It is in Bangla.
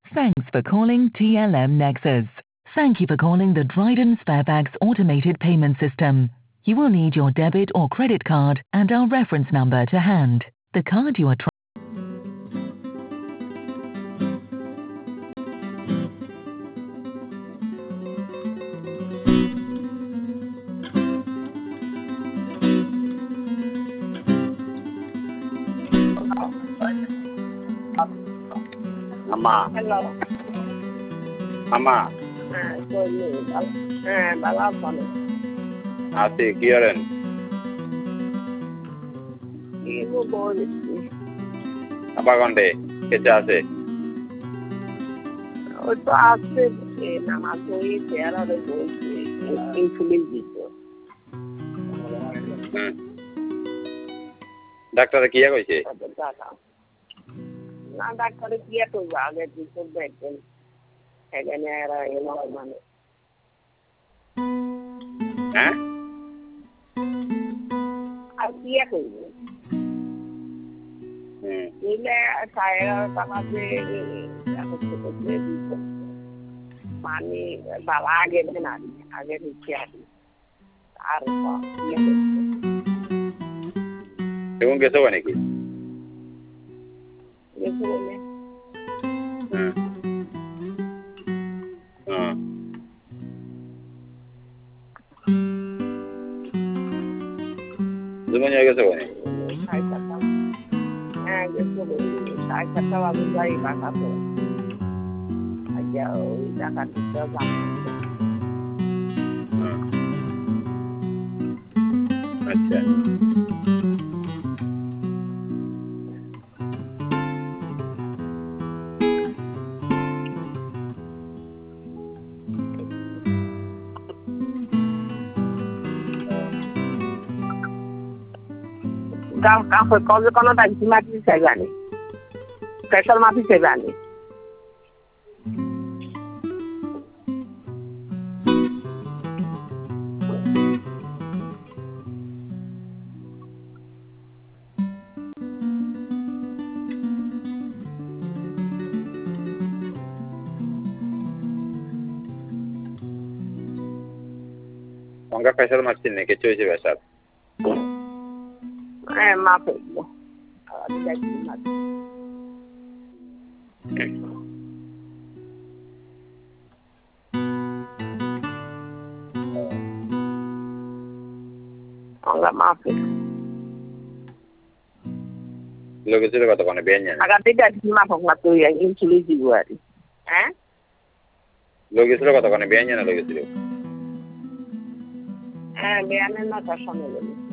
Thanks for calling TLM Nexus. Thank you for calling the Dryden Sparebags automated payment system. You will need your debit or credit card and our reference number to hand. The card you are trying. Amma. Hello. Amma. Balapano. Ate Kieran. Ibu boleh. Apa konde? Kecase. Itu asli nama tôi tiada ada boleh influence itu. Doctor kiya koise? না ডাক্তারে কি এত আগে কিছু দেখবেন এখানে এরা এলো মানে হ্যাঁ আর কি করবো দিলে সাড়ে মানে বাবা আগে না আগে দিচ্ছি আর এবং গেছো নাকি Semuanya ke sana? Saya kata waktu saya makan tu, aja jangan terjam. Acha. Kalau tak mati saya ni, kesal mati saya ni. Angka pesal macam ni, kecuali je pesal. Maaf itu, tidak mati. Enggak maaf. Logis itu kata kau biarnya. Agak tidak maaf waktu yang insulis juga. Logis itu kata kau biarnya, logis itu. Biarnya nak kasih ni.